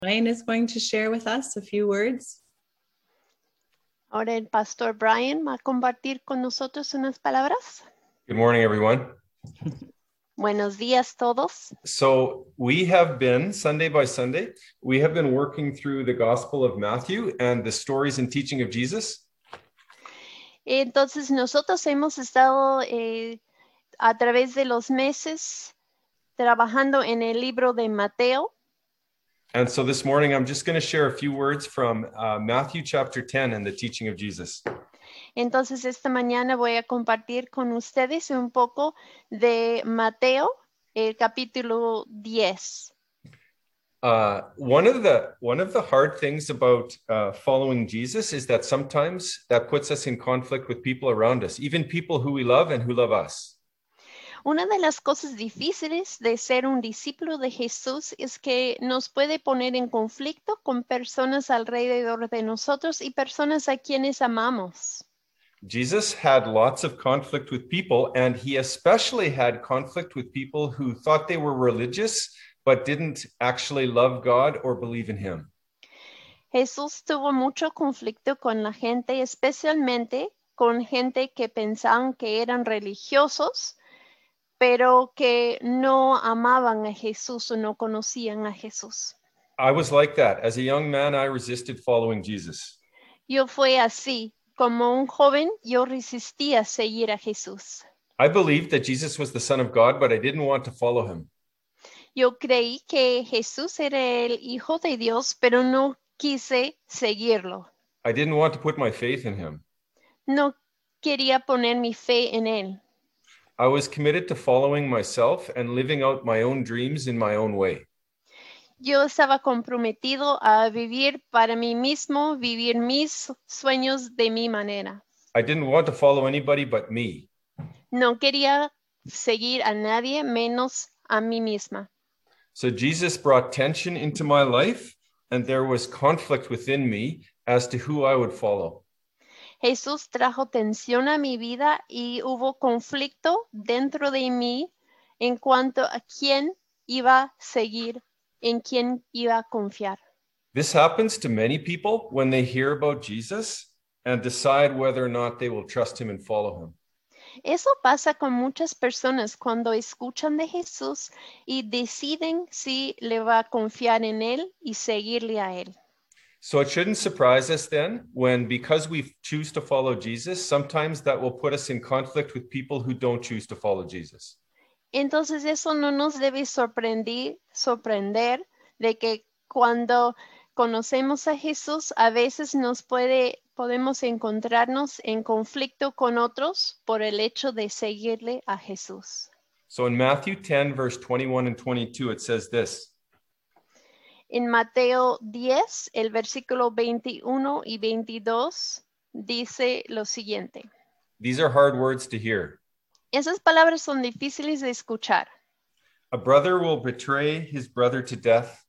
Brian is going to share with us a few words. Ahora el pastor Brian va a compartir con nosotros unas palabras. Good morning, everyone. Buenos días todos. So we have been, Sunday by Sunday, we have been working through the Gospel of Matthew and the stories and teaching of Jesus. Entonces nosotros hemos estado a través de los meses trabajando en el libro de Mateo. And so this morning, I'm just going to share a few words from Matthew chapter 10 and the teaching of Jesus. Entonces esta mañana voy a compartir con ustedes un poco de Mateo, el capítulo 10. One of the hard things about following Jesus is that sometimes that puts us in conflict with people around us, even people who we love and who love us. Una de las cosas difíciles de ser un discípulo de Jesús es que nos puede poner en conflicto con personas alrededor de nosotros y personas a quienes amamos. Jesus had lots of conflict with people, and he especially had conflict with people who thought they were religious but didn't actually love God or believe in him. Jesús tuvo mucho conflicto con la gente, especialmente con gente que pensaban que eran religiosos, pero que no amaban a Jesús o no conocían a Jesús. I was like that. As a young man, I resisted following Jesus. Yo fui así. Como un joven, yo resistía seguir a Jesús. I believed that Jesus was the Son of God, but I didn't want to follow him. Yo creí que Jesús era el Hijo de Dios, pero no quise seguirlo. I didn't want to put my faith in him. No quería poner mi fe en él. I was committed to following myself and living out my own dreams in my own way. Yo estaba comprometido a vivir para mí mismo, vivir mis sueños de mi manera. I didn't want to follow anybody but me. No quería seguir a nadie menos a mí misma. So Jesus brought tension into my life, and there was conflict within me as to who I would follow. Jesús trajo tensión a mi vida y hubo conflicto dentro de mí en cuanto a quién iba a seguir, en quién iba a confiar. This happens to many people when they hear about Jesus and decide whether or not they will trust him and follow him. Eso pasa con muchas personas cuando escuchan de Jesús y deciden si le va a confiar en él y seguirle a él. So it shouldn't surprise us then when, because we choose to follow Jesus, sometimes that will put us in conflict with people who don't choose to follow Jesus. Entonces eso no nos debe sorprender de que cuando conocemos a Jesús, a veces podemos encontrarnos en conflicto con otros por el hecho de seguirle a Jesús. So in Matthew 10, verse 21 and 22, it says this. En Mateo 10, el versículo 21 y 22, dice lo siguiente. These are hard words to hear. Esas palabras son difíciles de escuchar. A brother will betray his brother to death.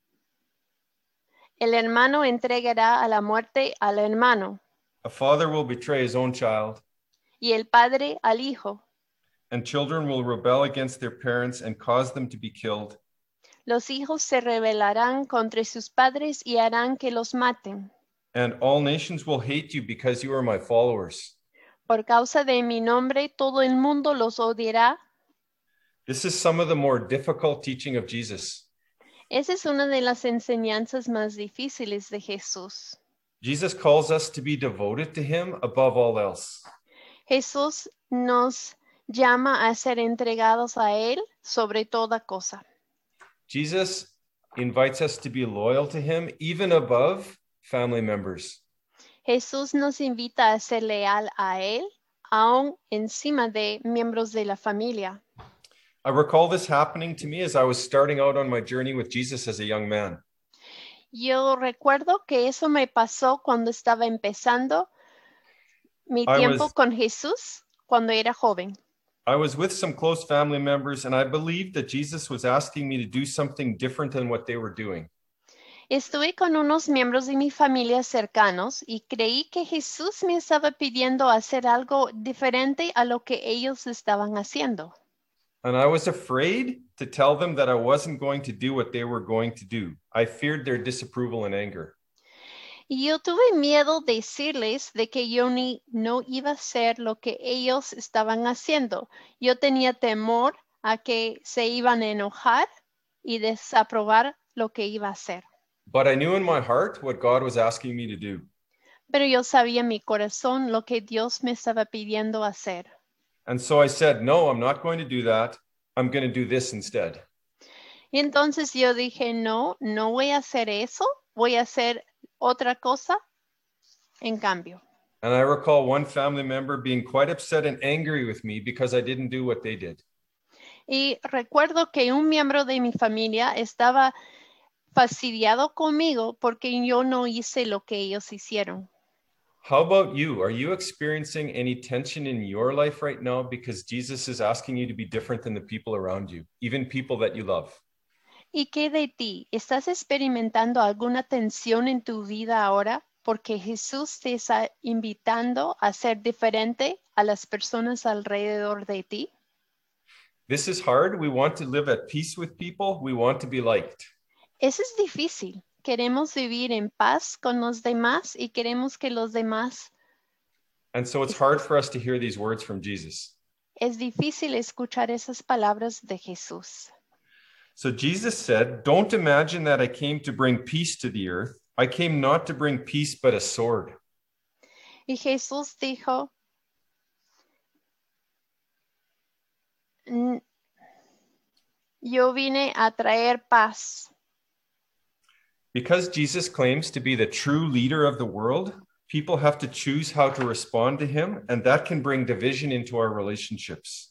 El hermano entregará a la muerte al hermano. A father will betray his own child. Y el padre al hijo. And children will rebel against their parents and cause them to be killed. Los hijos se rebelarán contra sus padres y harán que los maten. And all nations will hate you because you are my followers. Por causa de mi nombre, todo el mundo los odiará. This is some of the more difficult teaching of Jesus. Esa es una de las enseñanzas más difíciles de Jesús. Jesus calls us to be devoted to him above all else. Jesús nos llama a ser entregados a él sobre toda cosa. Jesus invites us to be loyal to him even above family members. Jesús nos invita a ser leal a él, aún encima de miembros de la familia. I recall this happening to me as I was starting out on my journey with Jesus as a young man. Yo recuerdo que eso me pasó cuando estaba empezando mi tiempo con Jesús cuando era joven. I was with some close family members, and I believed that Jesus was asking me to do something different than what they were doing. Estuve con unos miembros de mi familia cercanos y creí que Jesús me estaba pidiendo hacer algo diferente a lo que ellos estaban haciendo. And I was afraid to tell them that I wasn't going to do what they were going to do. I feared their disapproval and anger. Y yo tuve miedo de decirles de que yo no iba a hacer lo que ellos estaban haciendo. Yo tenía temor a que se iban a enojar y desaprobar lo que iba a hacer. But I knew in my heart what God was asking me to do. Pero yo sabía en mi corazón lo que Dios me estaba pidiendo hacer. And so I said, no, I'm not going to do that. I'm going to do this instead. Y entonces yo dije, no voy a hacer eso, voy a hacer otra cosa en cambio. And I recall one family member being quite upset and angry with me because I didn't do what they did. Y recuerdo que un miembro de mi familia estaba fastidiado conmigo porque yo no hice lo que ellos hicieron. How about you? Are you experiencing any tension in your life right now because Jesus is asking you to be different than the people around you, even people that you love? ¿Y qué de ti? ¿Estás experimentando alguna tensión en tu vida ahora porque Jesús te está invitando a ser diferente a las personas alrededor de ti? This is hard. We want to live at peace with people. We want to be liked. Eso es difícil. Queremos vivir en paz con los demás y queremos que los demás. And so it's hard for us to hear these words from Jesus. Es difícil escuchar esas palabras de Jesús. So Jesus said, don't imagine that I came to bring peace to the earth. I came not to bring peace, but a sword. Y Jesús dijo, yo vine a traer paz. Because Jesus claims to be the true leader of the world, people have to choose how to respond to him, and that can bring division into our relationships.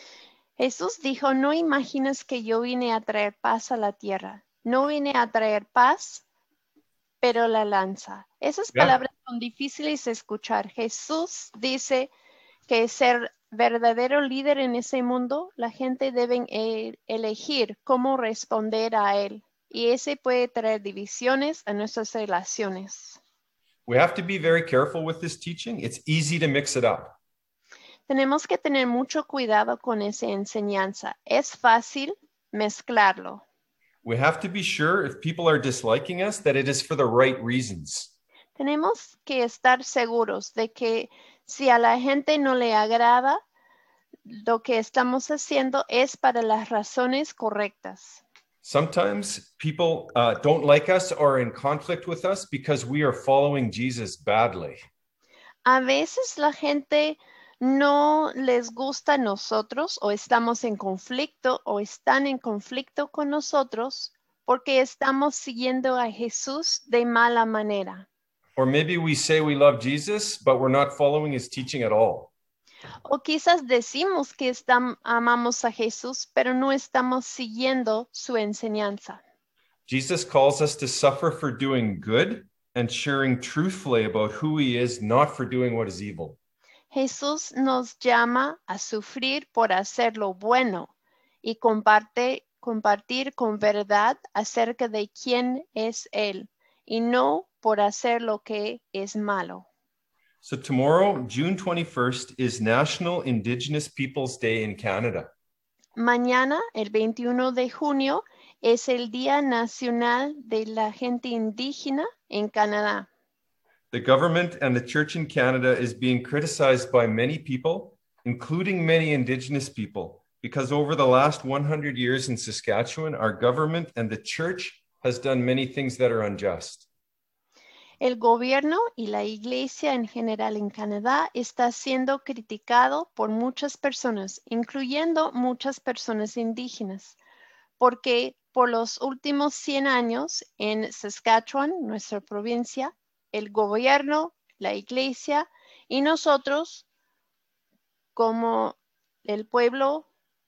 Jesús dijo, no imaginas que yo vine a traer paz a la tierra. No vine a traer paz, pero la lanza. Esas palabras son difíciles de escuchar. Jesús dice que ser verdadero líder en ese mundo, la gente debe elegir cómo responder a él. Y ese puede traer divisiones a nuestras relaciones. We have to be very careful with this teaching. It's easy to mix it up. Tenemos que tener mucho cuidado con esa enseñanza. Es fácil mezclarlo. We have to be sure if people are disliking us that it is for the right reasons. Tenemos que estar seguros de que si a la gente no le agrada, lo que estamos haciendo es para las razones correctas. Sometimes people don't like us or are in conflict with us because we are following Jesus badly. A veces la gente no les gusta a nosotros o estamos en conflicto o están en conflicto con nosotros porque estamos siguiendo a Jesús de mala manera. Or maybe we say we love Jesus, but we're not following his teaching at all. O quizás decimos que amamos a Jesús, pero no estamos siguiendo su enseñanza. Jesus calls us to suffer for doing good and sharing truthfully about who he is, not for doing what is evil. Jesús nos llama a sufrir por hacer lo bueno y compartir con verdad acerca de quién es Él y no por hacer lo que es malo. So tomorrow, June 21st, is National Indigenous Peoples Day in Canada. Mañana, el 21 de junio, es el Día Nacional de la Gente Indígena en Canadá. The government and the church in Canada is being criticized by many people, including many Indigenous people, because over the last 100 years in Saskatchewan, our government and the church has done many things that are unjust. El gobierno y la iglesia en general en Canadá está siendo criticado por muchas personas, incluyendo muchas personas indígenas, porque por los últimos 100 años en Saskatchewan, nuestra provincia, el gobierno, la iglesia y nosotros, como el pueblo,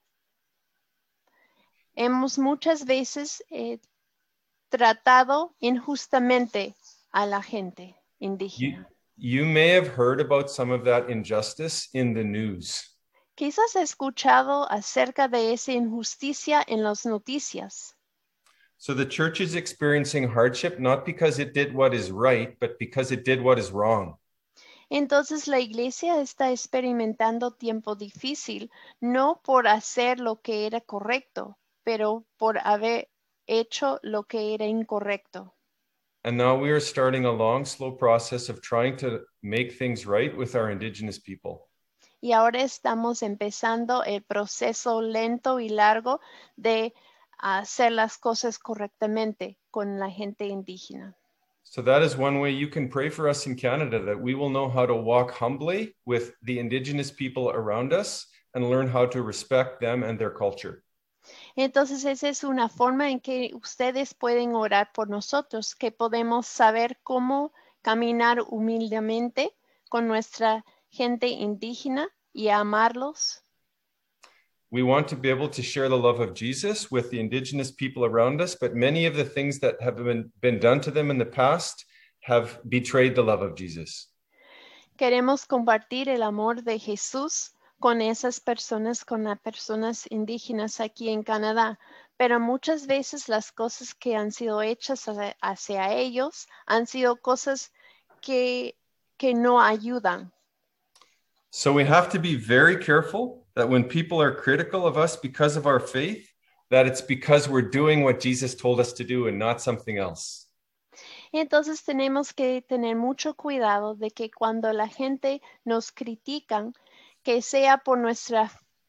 hemos muchas veces tratado injustamente a la gente indígena. You may have heard about some of that injustice in the news. Quizás has escuchado acerca de esa injusticia en las noticias. So the church is experiencing hardship not because it did what is right, but because it did what is wrong. Entonces la iglesia está experimentando tiempo difícil, no por hacer lo que era correcto, pero por haber hecho lo que era incorrecto. And now we are starting a long, slow process of trying to make things right with our indigenous people. Y ahora estamos empezando el proceso lento y largo de hacer las cosas correctamente con la gente indígena. So that is one way you can pray for us in Canada, that we will know how to walk humbly with the indigenous people around us and learn how to respect them and their culture. Entonces, esa es una forma en que ustedes pueden orar por nosotros, que podemos saber cómo caminar humildemente con nuestra gente indígena y amarlos. We want to be able to share the love of Jesus with the indigenous people around us, but many of the things that have been done to them in the past have betrayed the love of Jesus. Queremos compartir el amor de Jesús con esas personas, con las personas indígenas aquí en Canadá, pero muchas veces las cosas que han sido hechas hacia ellos han sido cosas que no ayudan. So we have to be very careful that when people are critical of us because of our faith, that it's because we're doing what Jesus told us to do and not something else. Entonces tenemos que tener mucho cuidado de que cuando la gente nos critican, que sea por nuestra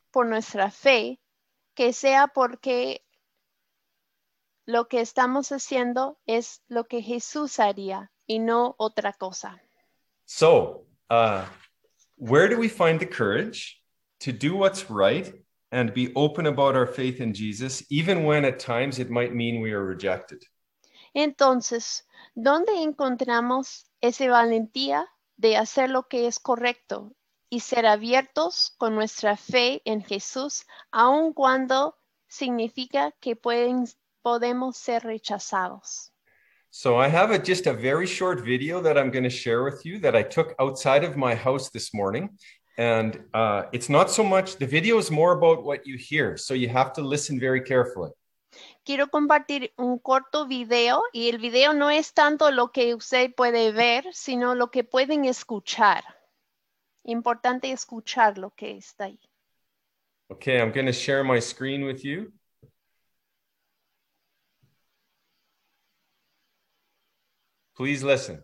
fe, que sea porque lo que estamos haciendo es lo que Jesús haría y no otra cosa. So, where do we find the courage to do what's right and be open about our faith in Jesus, even when at times it might mean we are rejected? Entonces, ¿dónde encontramos esa valentía de hacer lo que es correcto y ser abiertos con nuestra fe en Jesús, aun cuando significa que podemos ser rechazados? So I have just a very short video that I'm going to share with you that I took outside of my house this morning. And it's not so much, the video is more about what you hear. So you have to listen very carefully. Quiero compartir un corto video y el video no es tanto lo que usted puede ver, sino lo que pueden escuchar. Importante escuchar lo que está ahí. Okay, I'm going to share my screen with you. Please listen.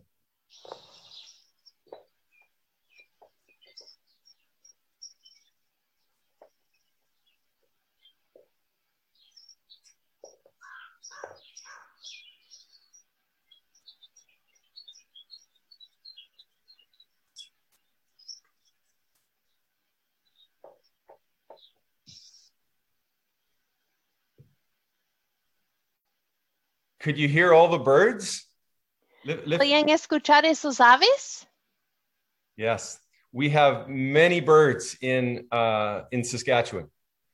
Could you hear all the birds? ¿Podían escuchar esos aves? Yes, we have many birds in Saskatchewan.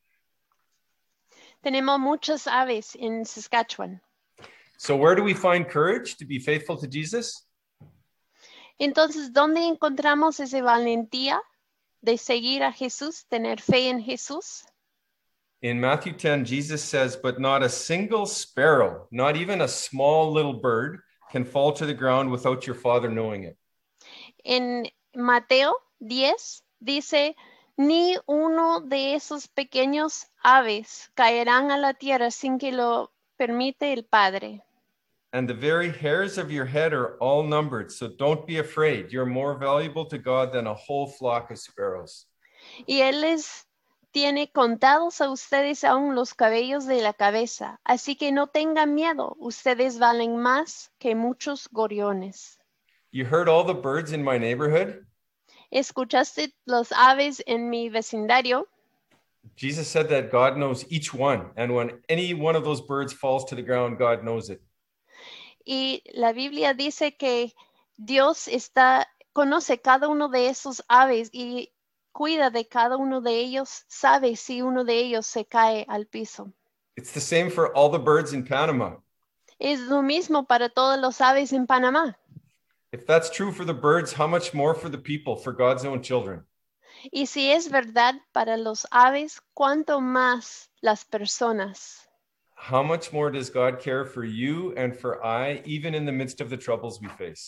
Tenemos muchas aves en Saskatchewan. So where do we find courage to be faithful to Jesus? Entonces, ¿dónde encontramos esa valentía de seguir a Jesús, tener fe en Jesús? In Matthew 10, Jesus says, but not a single sparrow, not even a small little bird, can fall to the ground without your Father knowing it. En Mateo 10 dice, ni uno de esos pequeños aves caerán a la tierra sin que lo permite el Padre. And the very hairs of your head are all numbered, so don't be afraid. You're more valuable to God than a whole flock of sparrows. Y Él les tiene contados a ustedes aún los cabellos de la cabeza, así que no tengan miedo, ustedes valen más que muchos gorriones. You heard all the birds in my neighborhood? ¿Escuchaste los aves en mi vecindario? Jesus said that God knows each one, and when any one of those birds falls to the ground, God knows it. Y la Biblia dice que Dios conoce cada uno de esos aves y cuida de cada uno de ellos, sabe si uno de ellos se cae al piso. It's the same for all the birds in Panama. Es lo mismo para todos los aves en Panamá. If that's true for the birds, how much more for the people, for God's own children? Y si es verdad para los aves, ¿cuánto más las personas? How much more does God care for you and for I, even in the midst of the troubles we face?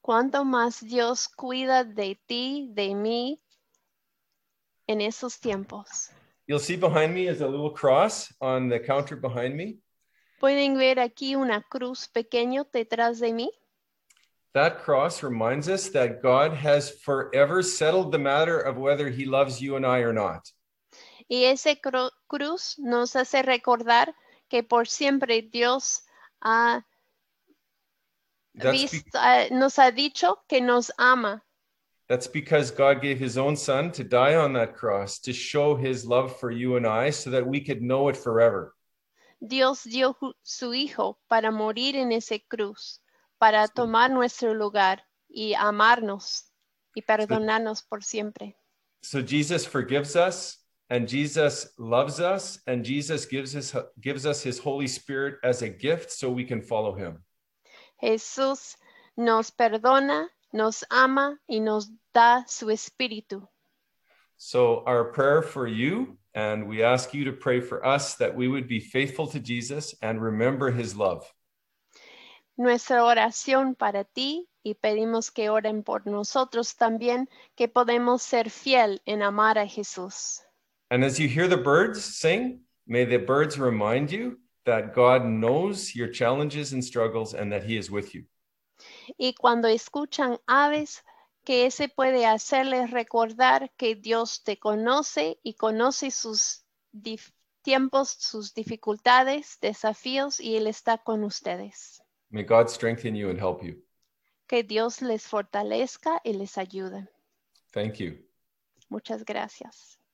cuánto más Dios cuida de ti, de mí, en esos tiempos. You'll see behind me is a little cross on the counter behind me. ¿Pueden ver aquí una cruz pequeño detrás de mí? That cross reminds us that God has forever settled the matter of whether he loves you and I or not. Y ese cruz nos hace recordar que por siempre Dios nos ha dicho que nos ama. That's because God gave his own son to die on that cross to show his love for you and I so that we could know it forever. Dios dio su hijo para morir en ese cruz, para tomar nuestro lugar y amarnos y perdonarnos por siempre. So Jesus forgives us, and Jesus loves us, and Jesus gives us his Holy Spirit as a gift so we can follow him. Jesús nos perdona, nos ama y nos da su espíritu. So our prayer for you, and we ask you to pray for us that we would be faithful to Jesus and remember his love. Nuestra oración para ti, y pedimos que oren por nosotros también, que podemos ser fiel en amar a Jesús. And as you hear the birds sing, may the birds remind you that God knows your challenges and struggles and that he is with you. Y cuando escuchan aves, que ese puede hacerles recordar que Dios te conoce y conoce sus tiempos, sus dificultades, desafíos, y Él está con ustedes. May God strengthen you and help you. Que Dios les fortalezca y les ayude. Thank you. Muchas gracias.